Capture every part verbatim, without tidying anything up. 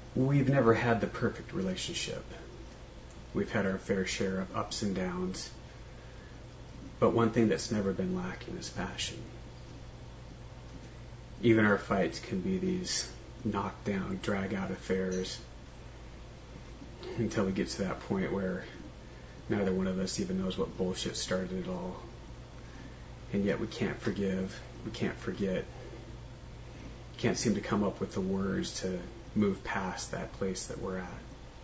we've never had the perfect relationship. We've had our fair share of ups and downs. But one thing that's never been lacking is passion. Even our fights can be these knockdown, drag-out affairs until we get to that point where neither one of us even knows what bullshit started it all. And yet we can't forgive, we can't forget, can't seem to come up with the words to move past that place that we're at.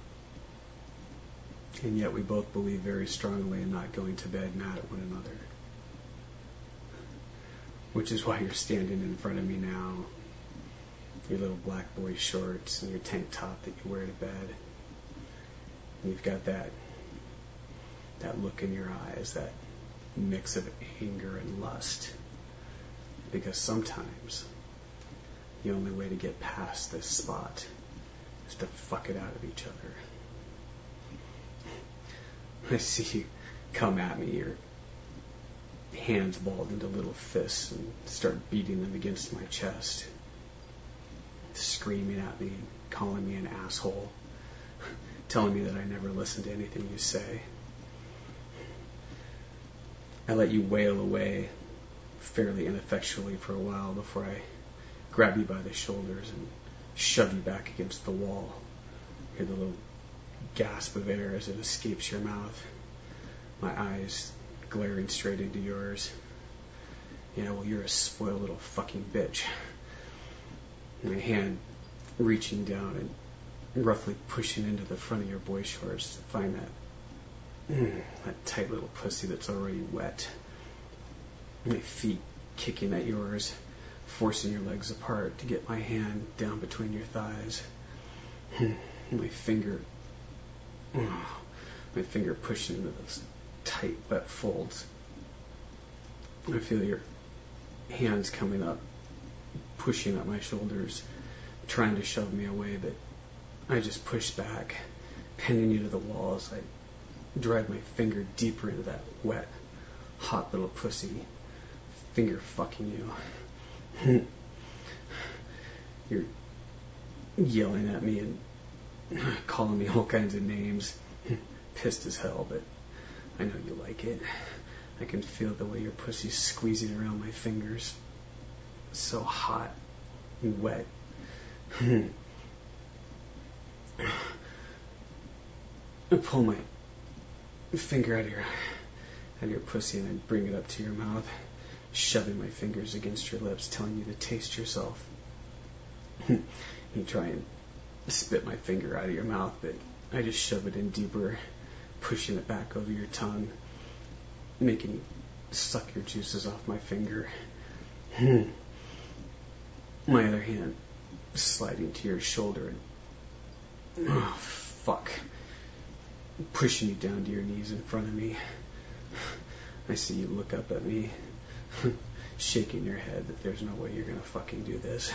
And yet we both believe very strongly in not going to bed mad at one another. Which is why you're standing in front of me now. Your little black boy shorts and your tank top that you wear to bed. And you've got that that look in your eyes, that mix of anger and lust. Because sometimes the only way to get past this spot is to fuck it out of each other. I see you come at me, your hands balled into little fists, and start beating them against my chest, screaming at me, calling me an asshole, telling me that I never listen to anything you say. I let you wail away fairly ineffectually for a while before I grab you by the shoulders and shove you back against the wall. Hear the little gasp of air as it escapes your mouth. My eyes glaring straight into yours. Yeah, well, you're a spoiled little fucking bitch. My hand reaching down and roughly pushing into the front of your boy shorts to find that, mm, that tight little pussy that's already wet. My feet kicking at yours, forcing your legs apart to get my hand down between your thighs. My finger, oh, my finger pushing into those tight, wet folds. I feel your hands coming up, pushing at my shoulders, trying to shove me away, but I just push back, pinning you to the wall as I drive my finger deeper into that wet, hot little pussy, finger fucking you. You're yelling at me and calling me all kinds of names, pissed as hell, but I know you like it. I can feel the way your pussy's squeezing around my fingers. It's so hot and wet. I pull my finger out of your out of your pussy and I bring it up to your mouth, shoving my fingers against your lips, telling you to taste yourself. You try and spit my finger out of your mouth, but I just shove it in deeper, pushing it back over your tongue, making you suck your juices off my finger. My other hand sliding to your shoulder and, oh, fuck, pushing you down to your knees in front of me. I see you look up at me, shaking your head that there's no way you're gonna fucking do this.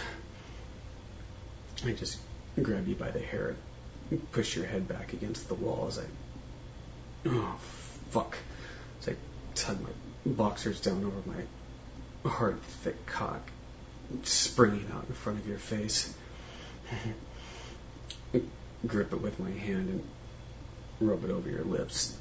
I just grab you by the hair and push your head back against the wall as I, oh, fuck, as I tug my boxers down over my hard, thick cock, springing out in front of your face. I grip it with my hand and rub it over your lips.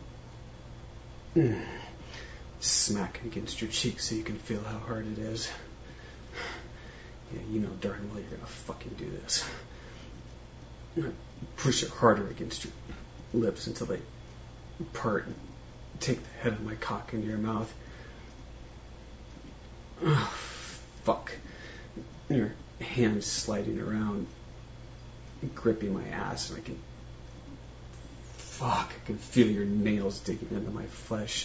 Smack it against your cheek so you can feel how hard it is. Yeah, you know darn well you're gonna fucking do this. I push it harder against your lips until they part and take the head of my cock into your mouth. Oh, fuck. Your hands sliding around, gripping my ass, and I can, fuck, I can feel your nails digging into my flesh.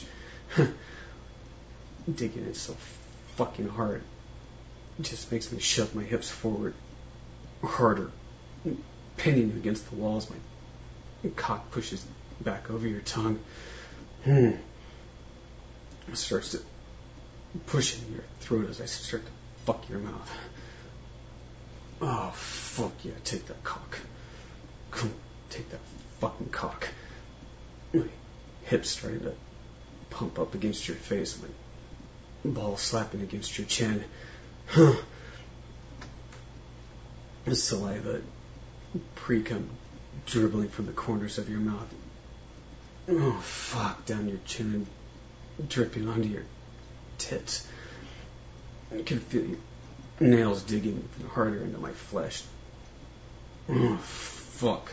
Digging it so fucking hard. It just makes me shove my hips forward harder, pinning you against the walls. My cock pushes back over your tongue. It starts to push in your throat as I start to fuck your mouth. Oh, fuck yeah, take that cock. Come on, take that fucking cock. My hips starting to pump up against your face, my balls slapping against your chin. The saliva pre-cum dribbling from the corners of your mouth. Oh, fuck, down your chin and dripping onto your tits. I can feel your nails digging harder into my flesh. Oh, fuck.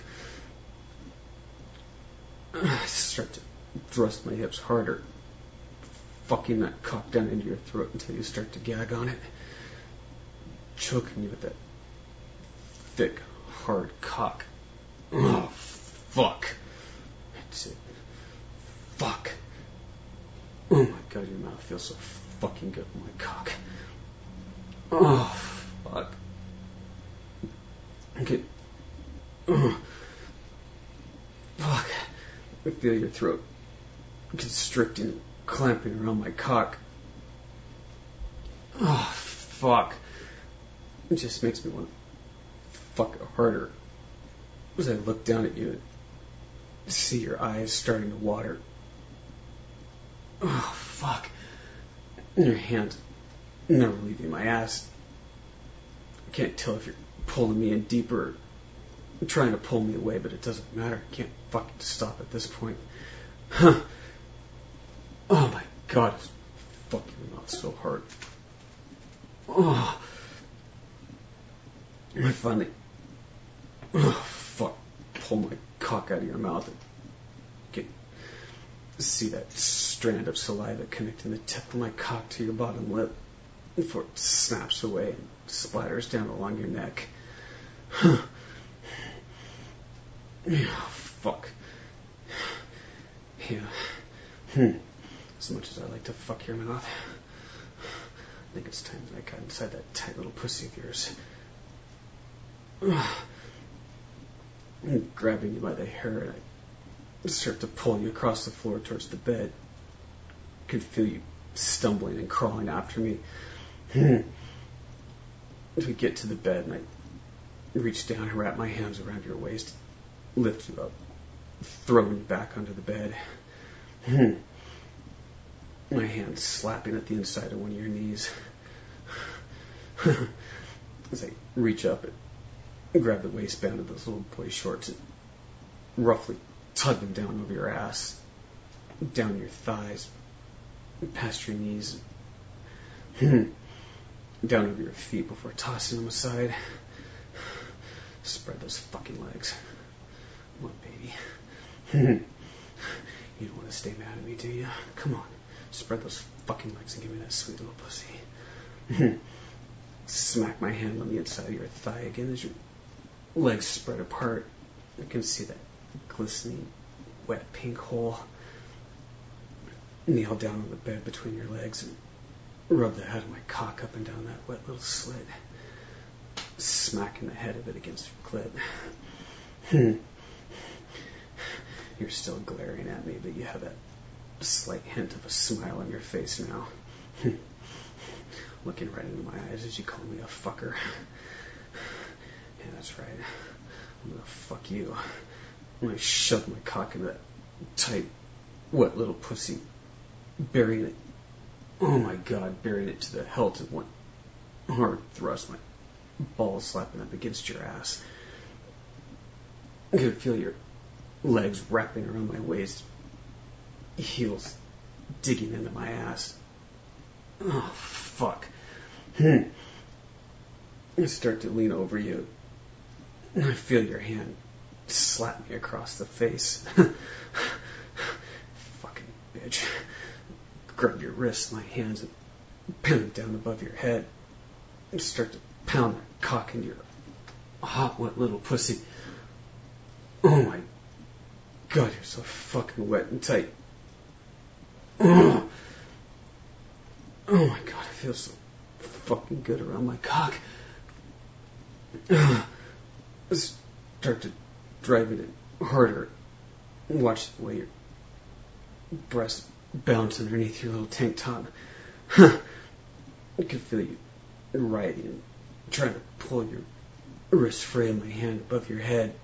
I start to thrust my hips harder, fucking that cock down into your throat until you start to gag on it, choking you with that thick, hard cock. Oh, fuck. That's it. Fuck. Oh my god, your mouth feels so fucking good with my cock. Oh, fuck. Okay. Oh, fuck. I feel your throat constricting and clamping around my cock. Oh, fuck. It just makes me want to fuck it harder as I look down at you and see your eyes starting to water. Oh, fuck. And your hands never leaving my ass. I can't tell if you're pulling me in deeper or trying to pull me away, but it doesn't matter. I can't fucking stop at this point. Huh. Oh my god, it's fucking not so hard. Oh. I finally, oh fuck, pull my cock out of your mouth and get see that strand of saliva connecting the tip of my cock to your bottom lip before it snaps away and splatters down along your neck. Huh. Yeah, fuck. Yeah. Hmm. As much as I like to fuck your mouth, I think it's time that I got inside that tight little pussy of yours. I'm grabbing you by the hair and I start to pull you across the floor towards the bed. I can feel you stumbling and crawling after me. As we get to the bed and I reach down and wrap my hands around your waist, lift you up, throwing you back onto the bed. My hand slapping at the inside of one of your knees. As I reach up and grab the waistband of those little boy shorts and roughly tug them down over your ass, down your thighs, past your knees, down over your feet before tossing them aside. Spread those fucking legs. Come on, baby. You don't want to stay mad at me, do you? Come on. Spread those fucking legs and give me that sweet little pussy. Smack my hand on the inside of your thigh again as your legs spread apart. I can see that glistening, wet pink hole. Kneel down on the bed between your legs and rub the head of my cock up and down that wet little slit. Smacking the head of it against your clit. You're still glaring at me, but you have that slight hint of a smile on your face now. Looking right into my eyes as you call me a fucker. Yeah, that's right. I'm gonna fuck you. I'm gonna shove my cock into that tight, wet little pussy, burying it. Oh my god, burying it to the hilt of one hard thrust, my balls slapping up against your ass. I can feel your legs wrapping around my waist, heels digging into my ass. Oh, fuck. I start to lean over you, and I feel your hand slap me across the face. Fucking bitch. Grab your wrists, my hands, and pin them down above your head, and start to pound that cock into your hot, wet little pussy. Oh my god, you're so fucking wet and tight. Oh, oh my god, it feels so fucking good around my cock. I start to drive it in harder and watch the way your breasts bounce underneath your little tank top. I can feel you writhing and trying to pull your wrist free of my hand above your head.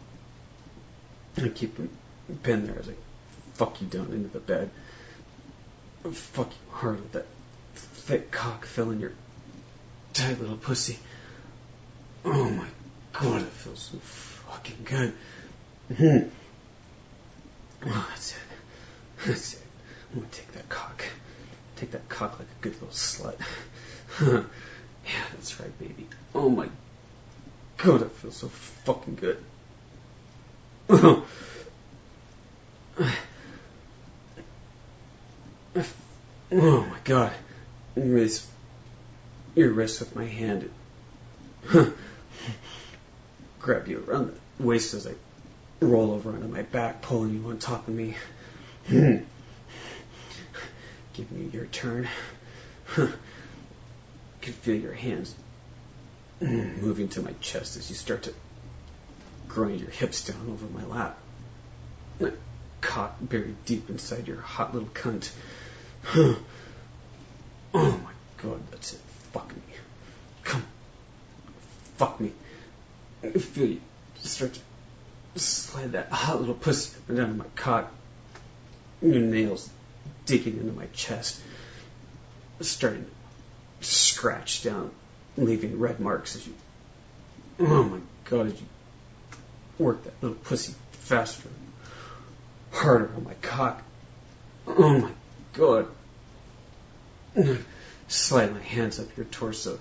I keep them pinned there as I fuck you down into the bed. I fuck you hard with that thick cock filling your tight little pussy. Oh my god, it feels feels so fucking good. Mm-hmm. Oh, that's it. That's it. I'm gonna take that cock. Take that cock like a good little slut. Yeah, that's right, baby. Oh my god, that feels so fucking good. Oh. Oh my god. Raise your wrist with my hand. Grab you around the waist as I roll over onto my back, pulling you on top of me. Give me your turn. Can feel your hands moving to my chest as you start to grind your hips down over my lap. That cock buried deep inside your hot little cunt. Oh my god, that's it. Fuck me. Come. Fuck me. I feel you start to slide that hot little pussy up and down my cock. Your nails digging into my chest. Starting to scratch down, leaving red marks as you... Oh my god, as you work that little pussy faster, harder on my cock. Oh my god. Slide my hands up your torso.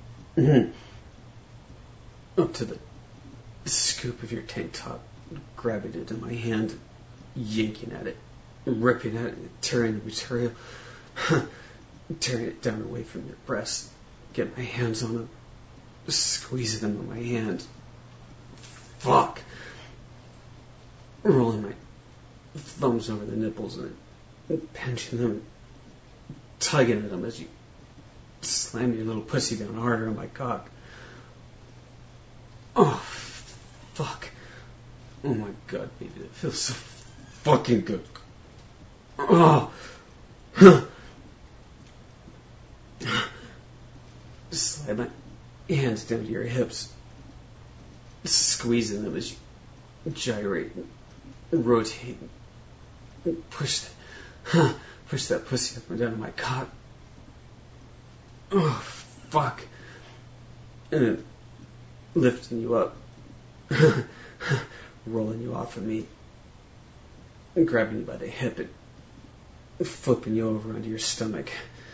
Up to the scoop of your tank top. Grabbing it in my hand. Yanking at it. Ripping at it. Tearing the material. Tearing it down away from your breast. Get my hands on them. Squeezing them in my hand. Fuck. Rolling my thumbs over the nipples and pinching them. Tugging at them as you slam your little pussy down harder on my cock. Oh, fuck. Oh my god, baby, that feels so fucking good. Oh. Slide my hands down to your hips, squeezing them as you gyrate and rotate and push that, push that pussy up and down my cock. Oh, fuck. And then lifting you up, rolling you off of me, and grabbing you by the hip and flipping you over onto your stomach.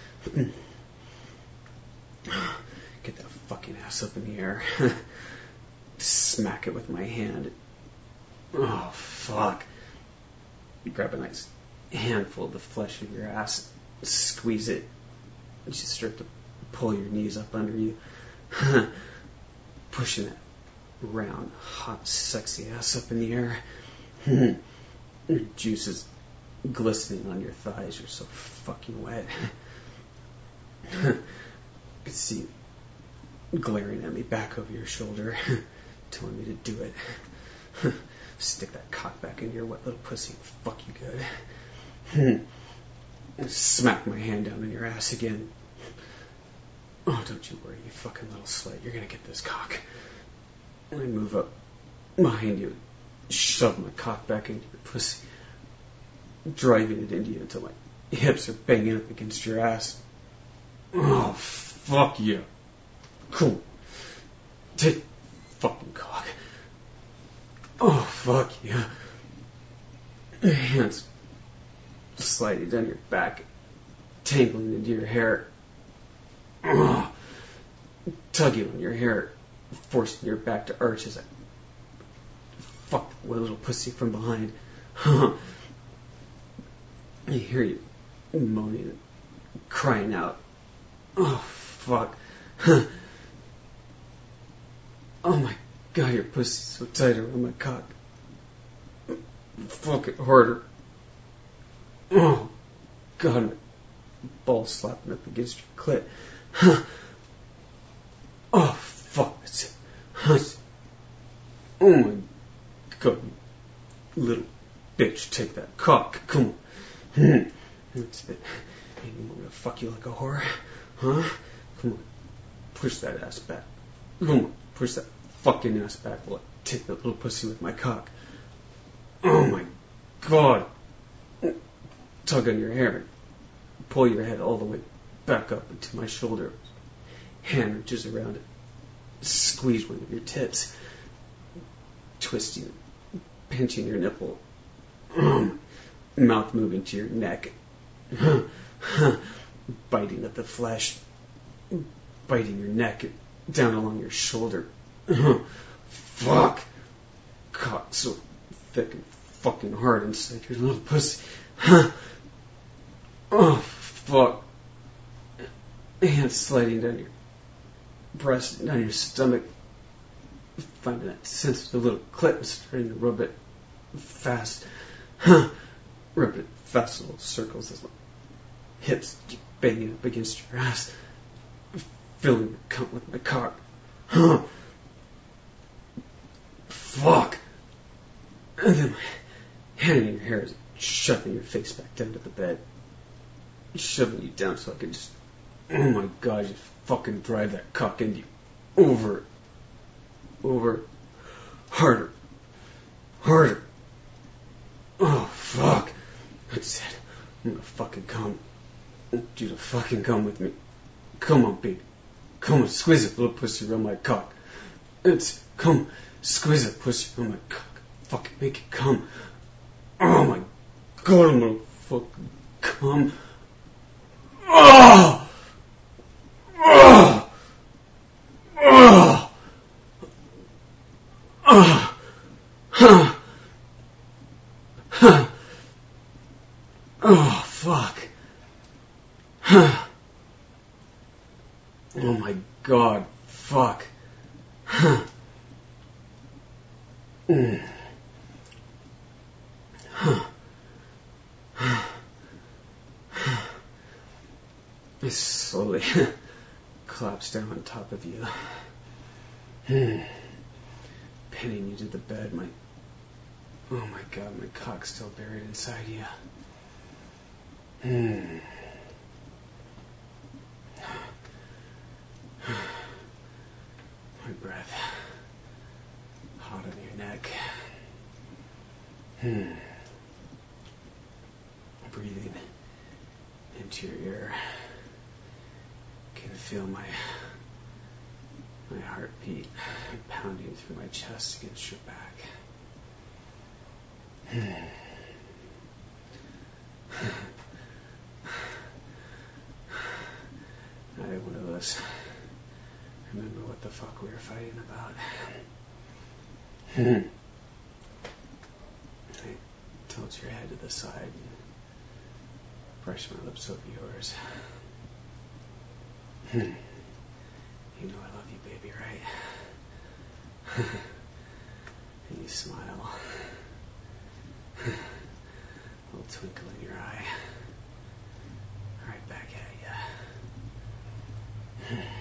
Get that fucking ass up in the air. Smack it with my hand. Oh, fuck. You grab a nice handful of the flesh of your ass, squeeze it, and you start to pull your knees up under you. Pushing that round, hot, sexy ass up in the air. Your juices glistening on your thighs. You're so fucking wet. I could see you glaring at me back over your shoulder, telling me to do it. Stick that cock back into your wet little pussy and fuck you good. And smack my hand down in your ass again. Oh, don't you worry, you fucking little slut. You're gonna get this cock. And I move up behind you, shove my cock back into your pussy, driving it into you until my hips are banging up against your ass. Oh, fuck yeah. Cool. Take fucking cock. Oh, fuck yeah. Your hands sliding down your back, tangling into your hair. Oh, tugging on your hair, forcing your back to arch as I fuck the little pussy from behind. I hear you moaning and crying out. Oh, fuck. Oh my god, your pussy's so tight around my cock. Fuck it harder. Oh, god, my balls slapping up against your clit. Oh, fuck, that's it. That's it. Oh my god, you little bitch, take that cock. Come on. That's it. I'm gonna fuck you like a whore. Huh? Come on. Push that ass back. Come on. Push that fucking ass back while I take that little pussy with my cock. Oh my god. Tug on your hair. Pull your head all the way back up into my shoulder. Hand reaches around it. Squeeze one of your tits. twisting, pinching your nipple, um, mouth moving to your neck, biting at the flesh, biting your neck down along your shoulder. Fuck! Cock so thick and fucking hard inside your little pussy. Oh, fuck. Hands sliding down your breast, down your stomach, finding that sensitive little clit, starting to rub it fast. Rub it fast, little circles as my hips keep banging up against your ass, filling your cunt with my cock. Fuck! And then my hand in your hair is shoving your face back down to the bed, shoving you down so I can just, oh my god, just fucking drive that cock into you. Over, over, harder, harder. Oh, fuck. That's it. I'm gonna fucking come. I want you to fucking come with me. Come on, baby. Come on, squeeze it, little pussy around my cock. It's, come, squeeze it, pussy around my cock. Fucking make it come. Oh my god, I'm gonna fucking come. Oh! Oh! Oh! Oh! Huh! Huh! Oh, fuck. Huh! Oh my god, fuck. Huh! Mm. Huh. I slowly collapse down on top of you, pinning you to the bed. My, oh my god, my cock's still buried inside you. Hmm. My breath hot on your neck. Hmm. Breathing into your ear. Can feel my my heartbeat pounding through my chest against your back. Hmm. I had one of those. Remember what the fuck we were fighting about? Hmm. I tilt your head to the side and brush my lips over yours. Hmm. You know I love you, baby, right? And you smile. A little twinkle in your eye. Right back at you.